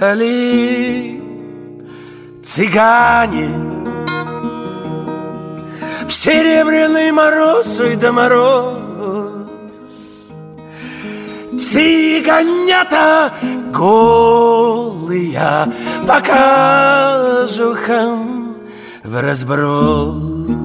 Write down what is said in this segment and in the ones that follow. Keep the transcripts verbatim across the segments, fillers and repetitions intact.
Ехали цыгане в серебряный мороз, ой да мороз. Цыганята голые по кажухам в разброс.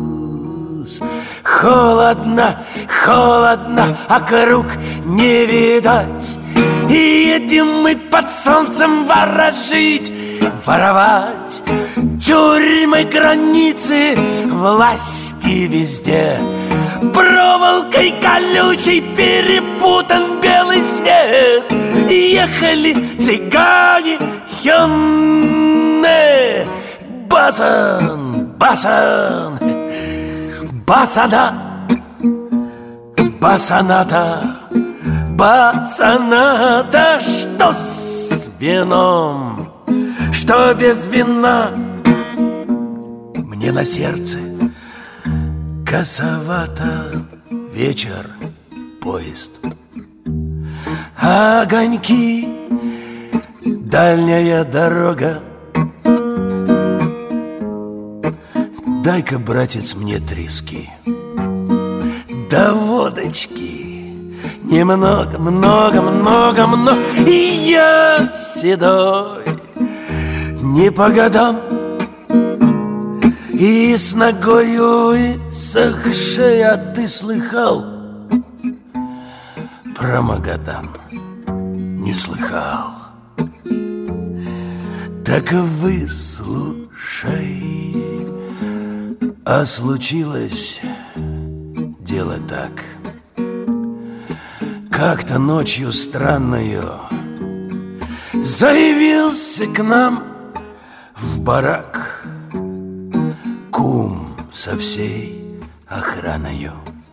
Холодно, холодно, округ не видать. И едем мы под солнцем ворожить, воровать. Тюрьмы, границы, власти везде. Проволокой колючей перепутан белый свет. Ехали цыгане юные. Басан, басан, басана, басаната, басаната. Что с вином, что без вина? Мне на сердце косовато. Вечер, поезд, огоньки, дальняя дорога. Дай-ка, братец, мне трески, да водочки. Немного, много, много, много. И я седой, не по годам, и с ногою высохшей. А ты слыхал про Магадан? Не слыхал? Так выслушай. А случилось дело так. Как-то ночью странною заявился к нам в барак кум со всей охраною.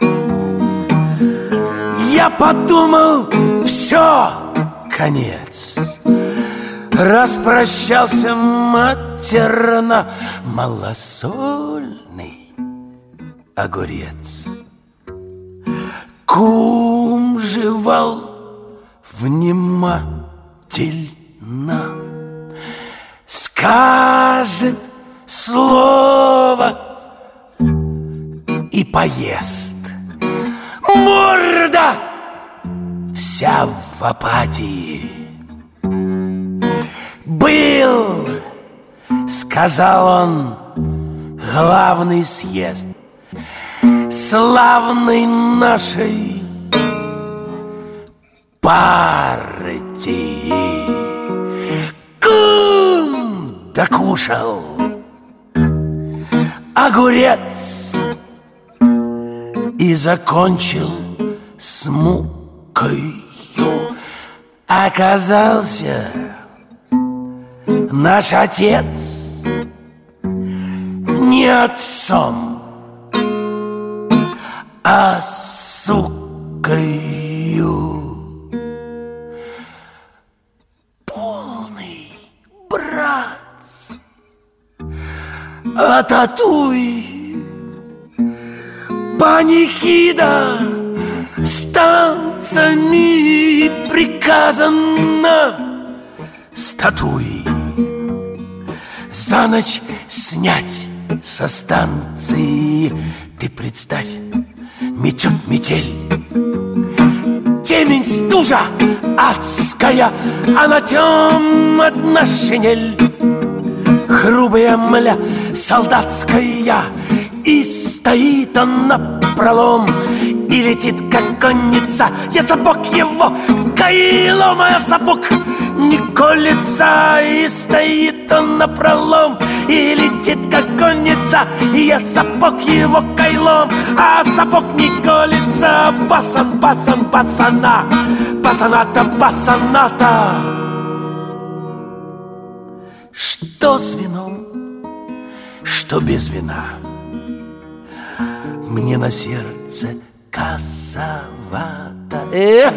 Я подумал, все, конец. Распрощался матерно. Малосольный огурец. Кум жевал внимательно. Скажет слово и поест. Морда вся в апатии. Был, сказал он, главный съезд славной нашей партии. Кум докушал огурец и закончил с мукою. Оказался наш отец не отцом, а сукою. Полный брат, а татуй панихида с танцами приказано. Статуи за ночь снять со станции. Ты представь, метет метель, темень стужа адская, а на тем одна шинель, грубая мля солдатская. И стоит он напролом, и летит как конница. Я сапог его кайлом, а сапог не колется. И стоит он напролом, и летит как конница. И я сапог его кайлом, а сапог не колется. Басан, басан, басана, басаната, басаната. Что с вином, что без вина? Мне на сердце косовато. Эх!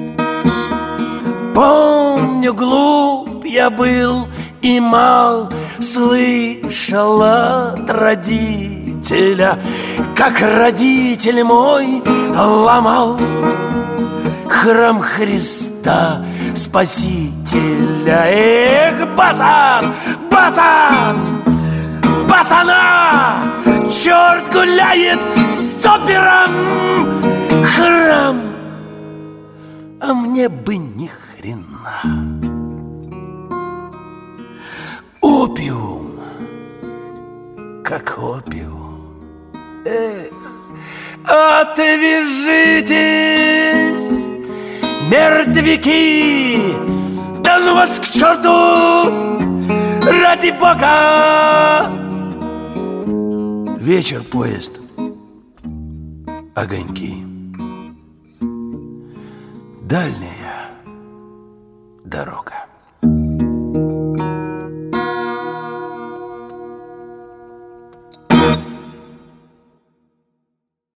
Помню, глуп я был и мал, слышал от родителя, как родитель мой ломал храм Христа Спасителя. Эх, басан, басан, басана, черт гуляет с опером. Храм, а мне бы ни хрена. Опиум, как опиум. Эх, отвяжитесь, мертвяки, да ну вас к черту, ради Бога. Вечер, поезд, огоньки, дальняя дорога.